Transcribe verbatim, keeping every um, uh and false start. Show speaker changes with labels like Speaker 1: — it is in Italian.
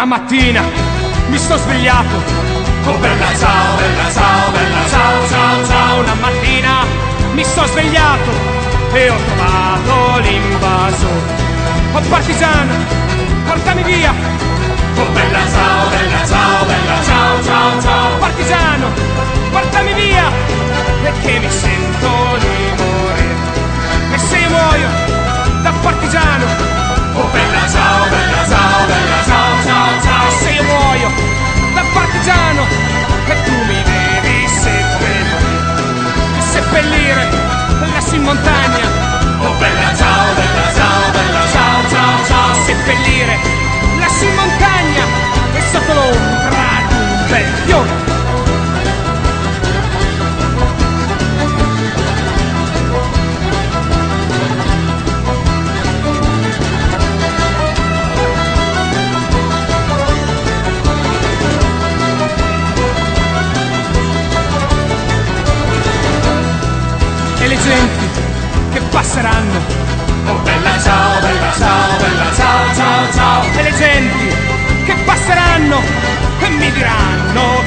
Speaker 1: Una mattina mi sto svegliato, oh bella ciao, bella ciao, bella ciao, ciao, ciao. Una mattina mi sto svegliato e ho trovato l'invasore. Oh partigiano, portami via, oh bella ciao, bella ciao, bella ciao, ciao, ciao. Partigiano, portami via, perché mi sento di morire. E se io muoio da partigiano, oh bella ciao, bella ciao, bella ciao, ciao, ciao. E se io muoio da partigiano, e tu mi devi seppellire, seppellire lassù in montagna, oh bella ciao, bella ciao, bella ciao, ciao, ciao. Seppellire lassù in montagna e sotto l'ombra di un bel fiore. E le genti che passeranno, oh bella ciao, bella ciao, bella ciao, ciao, ciao. E le genti che passeranno e mi diranno